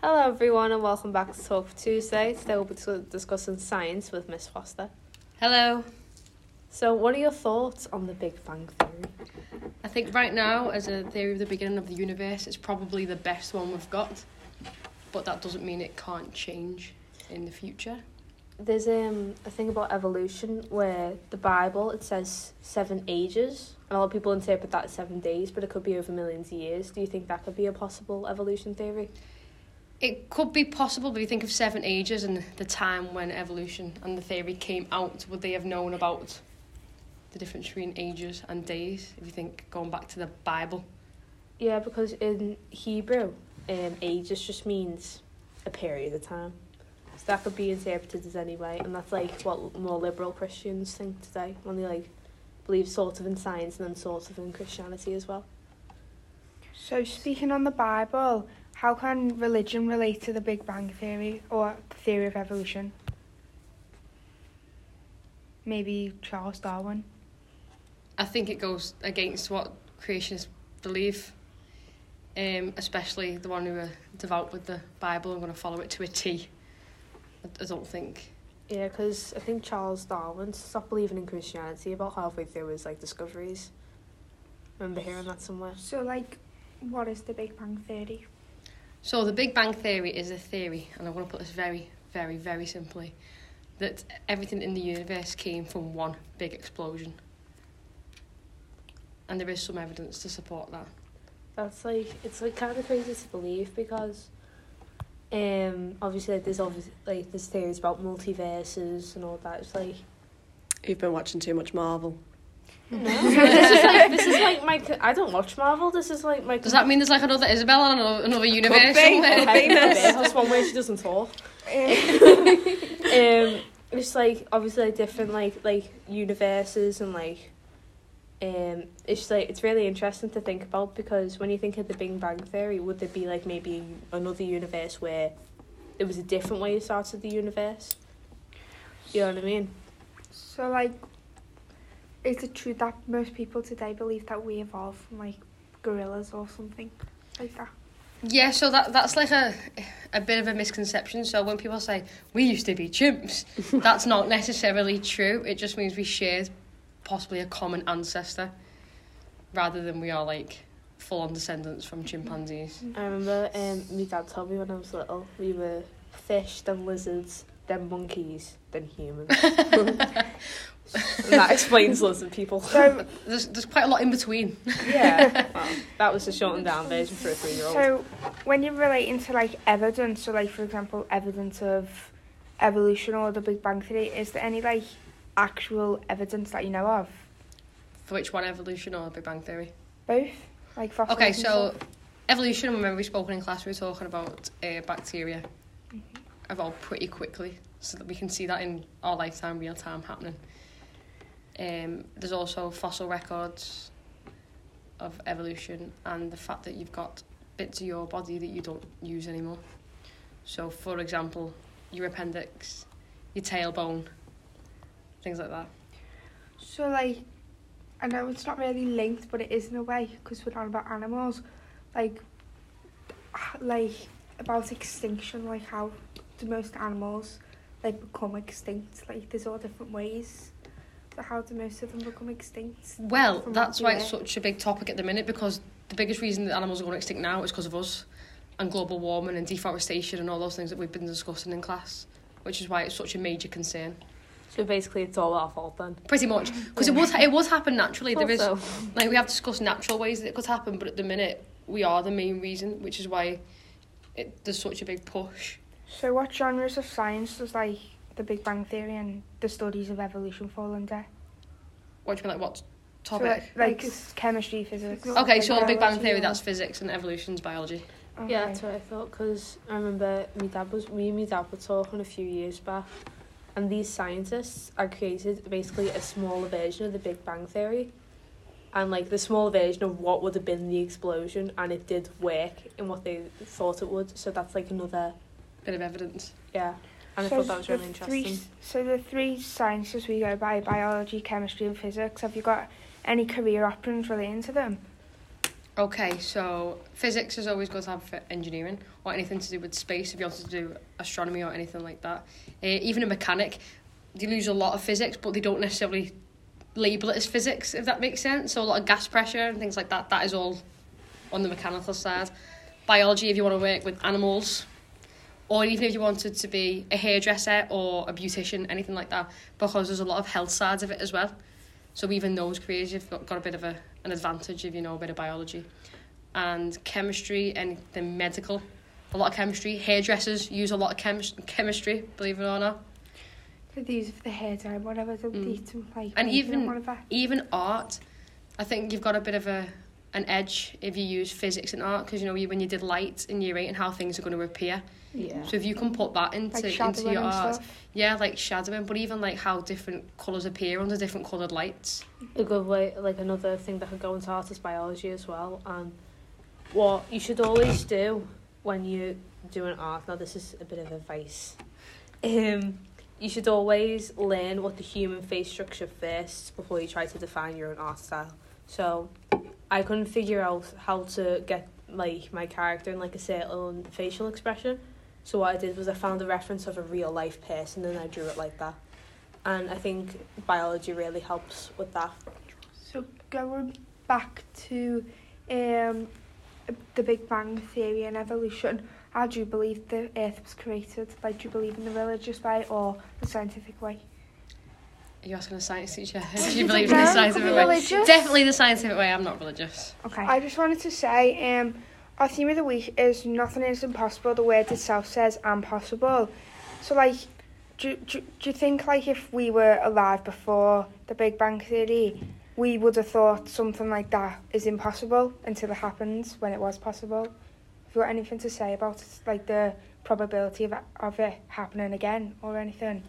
Hello everyone and welcome back to Talk for Tuesday. Today we'll be discussing science with Miss Foster. Hello. So what are your thoughts on the Big Bang Theory? I think right now, as a theory of the beginning of the universe, it's probably the best one we've got. But that doesn't mean it can't change in the future. There's a thing about evolution where the Bible, it says 7 ages. And a lot of people interpret that as 7 days, but it could be over millions of years. Do you think that could be a possible evolution theory? It could be possible, but if you think of 7 ages and the time when evolution and the theory came out, would they have known about the difference between ages and days? If you think going back to the Bible. Yeah, because in Hebrew, ages just means a period of time. So that could be interpreted as any way, and that's like what more liberal Christians think today, when they believe sort of in science and then sort of in Christianity as well. So speaking on the Bible, how can religion relate to the Big Bang Theory or the theory of evolution? Maybe Charles Darwin. I think it goes against what creationists believe, especially the one who are devout with the Bible and going to follow it to a T. I don't think. Yeah, because I think Charles Darwin stopped believing in Christianity about halfway through his discoveries. I remember hearing that somewhere. So what is the Big Bang Theory? So the Big Bang Theory is a theory, and I'm going to put this very, very, very simply, that everything in the universe came from one big explosion. And there is some evidence to support that. That's it's kind of crazy to believe because obviously there's theories about multiverses and all that. It's You've been watching too much Marvel. No. this is my I don't watch Marvel. This is my. Does that mean there's another Isabella and another universe Could be. somewhere? That's one way she doesn't talk. It's obviously different universes and it's really interesting to think about, because when you think of the Big Bang Theory, would there be maybe another universe where there was a different way to start of the universe? You know what I mean? So is it true that most people today believe that we evolved from gorillas or something like that? Yeah, so that's a bit of a misconception. So when people say, we used to be chimps, that's not necessarily true. It just means we shared possibly a common ancestor, rather than we are full-on descendants from chimpanzees. I remember my dad told me when I was little, we were fish, then lizards, then monkeys, then humans. And that explains lots of people. So there's quite a lot in between. Yeah, well, that was the shortened down version for a 3-year-old. So when you're relating to evidence, so for example evidence of evolution or the Big Bang Theory, is there any actual evidence that you know of? For which one, evolution or Big Bang Theory? Both, fossils. Okay, so evolution, remember we spoke in class, we were talking about bacteria evolved pretty quickly, so that we can see that in our lifetime, real time happening. There's also fossil records of evolution and the fact that you've got bits of your body that you don't use anymore. So, for example, your appendix, your tailbone, things like that. So, I know it's not really linked, but it is in a way, because we're talking about animals. About extinction, how do most animals, become extinct? There's all different ways. So how do most of them become extinct? Well, that's why it's such a big topic at the minute, because the biggest reason that animals are going extinct now is because of us, and global warming and deforestation and all those things that we've been discussing in class, which is why it's such a major concern. So basically it's all our fault then? Pretty much, because it would happen naturally. There is, Also. we have discussed natural ways that it could happen, but at the minute we are the main reason, which is why there's such a big push. So what genres of science does the Big Bang Theory and the studies of evolution fall under? What do you mean, what topic? So chemistry, physics. Okay, so the Big Bang biology, Theory, or... that's physics, and evolution's biology. Okay. Yeah, that's what I thought, because I remember me and my dad were talking a few years back, and these scientists had created basically a smaller version of the Big Bang Theory, and the smaller version of what would have been the explosion, and it did work in what they thought it would. So that's another bit of evidence. Yeah, and I thought that was really interesting. So the 3 sciences we go by, biology, chemistry and physics, have you got any career options relating to them? Okay, so physics is always good to have for engineering or anything to do with space if you want to do astronomy or anything like that. Even a mechanic, they use a lot of physics, but they don't necessarily label it as physics, if that makes sense. So a lot of gas pressure and things like that, that is all on the mechanical side. Biology, if you want to work with animals, or even if you wanted to be a hairdresser or a beautician, anything like that, because there's a lot of health sides of it as well. So even those careers, you've got a bit of an advantage if you know a bit of biology. And chemistry, anything medical, a lot of chemistry. Hairdressers use a lot of chemistry, believe it or not. For these of the hair dye, whatever, don't need to like. And whatever. even art, I think you've got a bit of an edge if you use physics in art, because you know when you did light in year 8 and how things are going to appear. Yeah. So if you can put that into your art, yeah, like shadowing, but even like how different colours appear under different coloured lights. A good way, like another thing that could go into art is biology as well. And what you should always do when you're doing art, now this is a bit of advice, you should always learn what the human face structure first before you try to define your own art style. So I couldn't figure out how to get like my character in like a certain facial expression. So what I did was I found a reference of a real life person and I drew it like that. And I think biology really helps with that. So going back to the Big Bang Theory and evolution, how do you believe the Earth was created? Like, do you believe in the religious way or the scientific way? Are you asking a science teacher? Do you believe in the scientific way? Religious? Definitely the scientific way. I'm not religious. Okay. I just wanted to say, our theme of the week is nothing is impossible. The word itself says "I'm possible." So, like, do you think, like, if we were alive before the Big Bang Theory, we would have thought something like that is impossible until it happens when it was possible? Have you got anything to say about it, like the probability of it happening again or anything?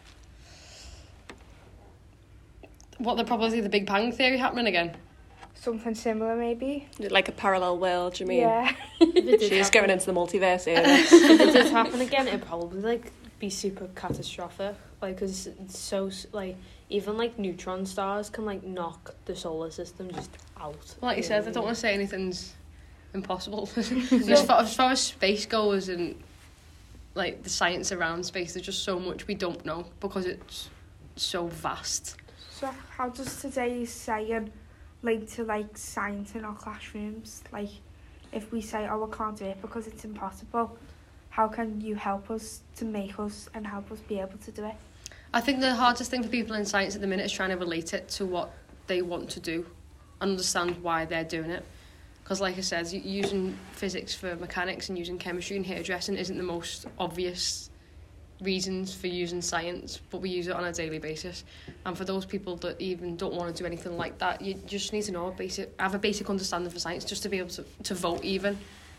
What, the probability of the Big Bang Theory happening again? Something similar, maybe? Like a parallel world, do you mean? Yeah. She's going into the multiverse here. If it did happen again, it'd probably like be super catastrophic. Like, cause it's so like even like neutron stars can like knock the solar system just out. Like you said, I don't want to say anything's impossible. As far as space goes and like the science around space, there's just so much we don't know because it's so vast. So how does today's saying link to like science in our classrooms? Like, if we say, "Oh, I can't do it because it's impossible," how can you help us to make us and help us be able to do it? I think the hardest thing for people in science at the minute is trying to relate it to what they want to do and understand why they're doing it. Because like I said, using physics for mechanics and using chemistry and hairdressing isn't the most obvious reasons for using science, but we use it on a daily basis. And for those people that even don't want to do anything like that, you just need to know have a basic understanding for science just to be able to vote, even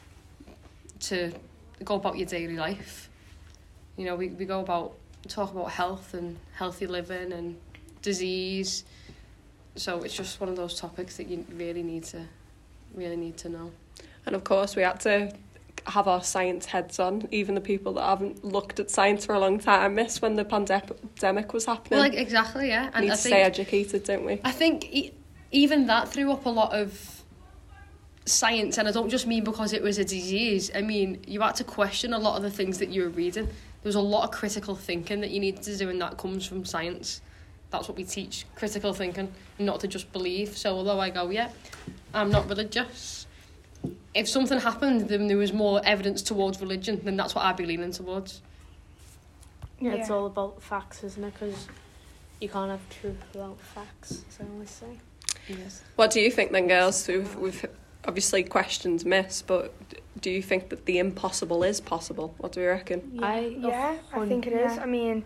to go about your daily life. You know, we talk about health and healthy living and disease. So it's just one of those topics that you really need to know. And of course we had to have our science heads on, even the people that haven't looked at science for a long time missed when the pandemic was happening. Well, like, exactly, yeah. And need to stay educated, don't we? I think even that threw up a lot of science, and I don't just mean because it was a disease. I mean, you had to question a lot of the things that you were reading. There was a lot of critical thinking that you needed to do, and that comes from science. That's what we teach, critical thinking, not to just believe. So although I go, yeah, I'm not religious, if something happened then there was more evidence towards religion, then that's what I'd be leaning towards. Yeah. It's all about facts, isn't it? Because you can't have truth without facts, as I always say. Yes. What do you think then, girls? We've obviously questions missed, but do you think that the impossible is possible? What do you reckon? I think it is. I mean,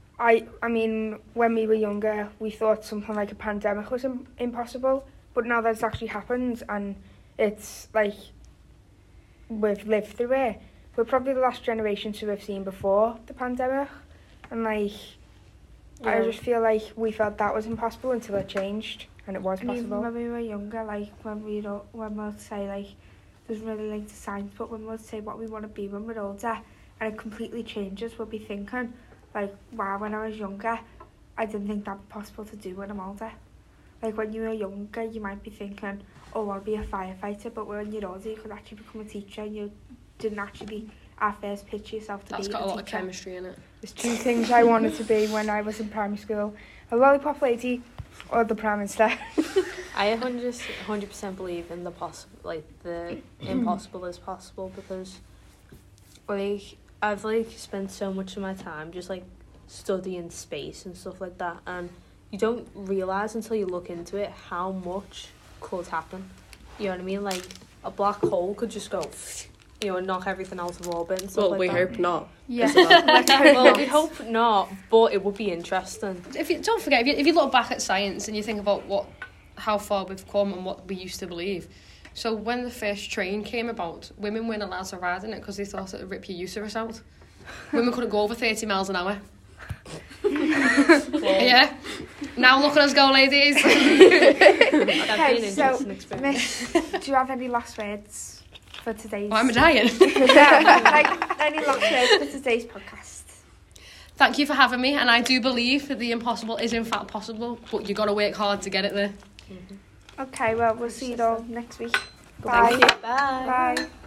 when we were younger, we thought something like a pandemic was impossible, but now that's actually happened, and it's like we've lived through it. We're probably the last generation to have seen before the pandemic, and like I just feel like we felt that was impossible until it changed and it was possible. Even when we were younger, like when we'd say like there's really linked to science, but when we'd say what we want to be when we're older, and it completely changes, we'll be thinking like, wow, when I was younger, I didn't think that was possible to do when I'm older. Like when you were younger, you might be thinking, oh, I'll be a firefighter, but when you're older, you could actually become a teacher, and you didn't actually at first picture yourself to That's be got a lot of teacher. chemistry in it. There's two things I wanted to be when I was in primary school: a lollipop lady or the Prime Minister. I 100% believe in the impossible is possible, because like I've like spent so much of my time just like studying space and stuff like that, and you don't realise until you look into it how much could happen. You know what I mean? Like a black hole could just go, you know, and knock everything out of orbit and stuff Well, like we that. hope not. Yeah. Well, we hope not, but it would be interesting. Don't forget, if you look back at science and you think about how far we've come and what we used to believe. So when the first train came about, women weren't allowed to ride in it because they thought it would rip your uterus out. Women couldn't go over 30 miles an hour. Yeah. Now look at us go, ladies. Okay, so, Miss, do you have any last words for today's... Oh, I'm dying. like, any last words for today's podcast? Thank you for having me, and I do believe that the impossible is in fact possible, but you got to work hard to get it there. Okay, well, we'll see you all next week. Thank Bye. you. Bye. Bye.